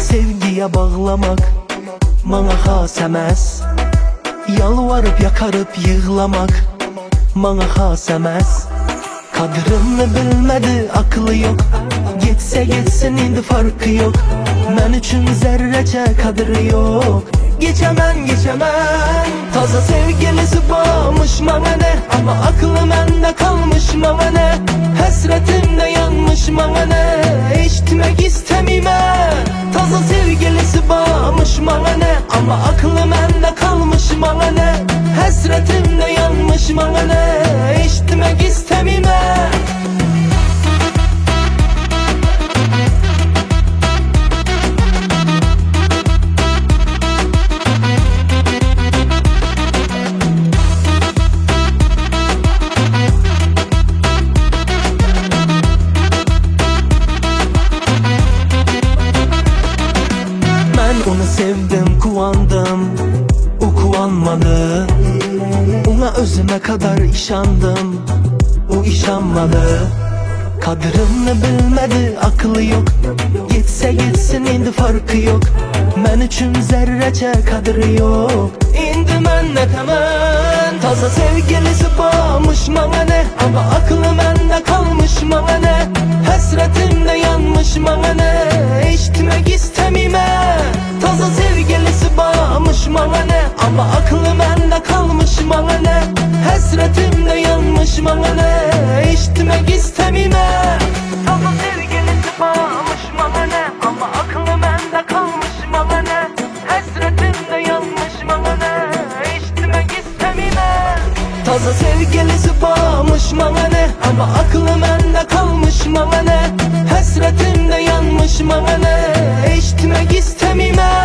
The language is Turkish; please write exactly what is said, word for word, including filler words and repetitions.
sevgiye bağlamak bana has emas. Yalvarıp yakarıp yığlamak bana has emas. Kadrını bilmedi, aklı yok. Gitse gitsin, indi farkı yok. Men üçün zerrece kadri yok. Geçemem geçemem. Taza sevgilisi bağmış bana ne, ama aklı mende kalmış bana ne. Hasretimde yanmış bana ne, eşitmek istemeyim. Taza sevgilisi bağmış bana ne, ama aklı mende kalmış bana ne. Hasretimde yanmış bana ne, eşitmek istemeyim. Onu sevdim, kuvandım, o kuvanmadı. Ona özüme kadar işandım, o işanmadı. Kadrını bilmedi, aklı yok. Gitse gitsin, indi farkı yok. Men üçün zerrece kadri yok. İndi men ne temen. Taza sevgilisi bağmış bana ne, ama aklı mende kalmış bana ne. Hasretimde yanmış bana ne, eşitmek istemeyim. Taza sevgilisi bağmış bana ne, ama aklı mende kalmış bana ne. Hasretimde yanmış bana ne, eşitmek istemeyim. Taza sevgilisi bağmış bana ne, ama aklı mende kalmış bana ne. Hasretimde yanmış bana ne, eşitmek istemeyim. Taza sevgilisi bağmış bana ne, ama aklı mende kalmış bana ne. Hasretimde yanmış bana ne, eşitmek istemeyim.